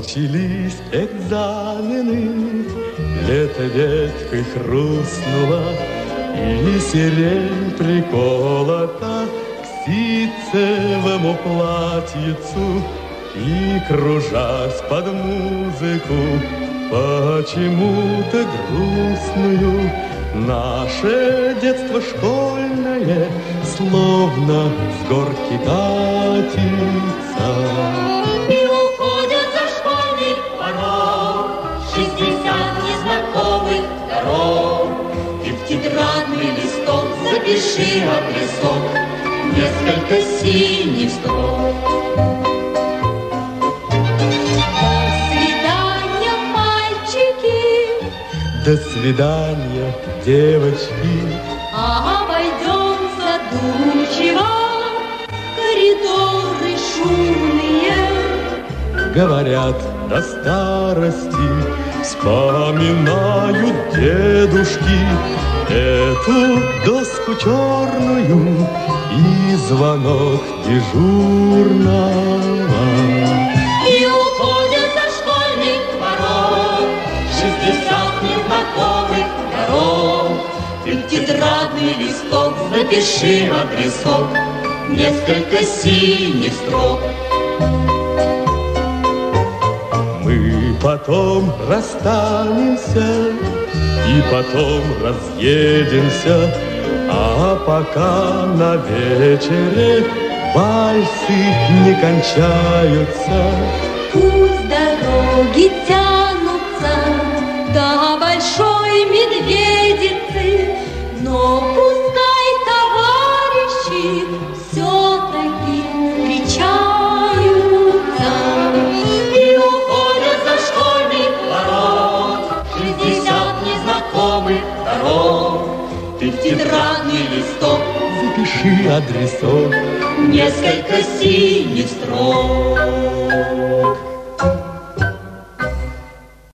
Кончились экзамены, лето веткой хрустнула, и сирень приколота к ситцевому платьицу, и, кружась под музыку, почему-то грустную, наше детство школьное словно с горки катится. И уходят за школьный порог 60 незнакомых дорог. И в тетрадный листок запиши адресок, несколько синих строк. До свидания, девочки. Обойдем задумчиво коридоры шумные. Говорят, до старости вспоминают дедушки эту доску черную и звонок дежурного. И уходят за школьный порог 60 незнакомых дорог. И в тетрадный листок запиши адресок, несколько синих строк. Мы потом расстанемся и потом разъедемся, а пока на вечере вальсы не кончаются. Пусть дороги тянутся до Большой Медведицы, но пускай товарищи все-таки встречаются. И уходят за школьный порог 60 незнакомых дорог. Ты в тетрадный листок Запиши адресок, несколько синих строк.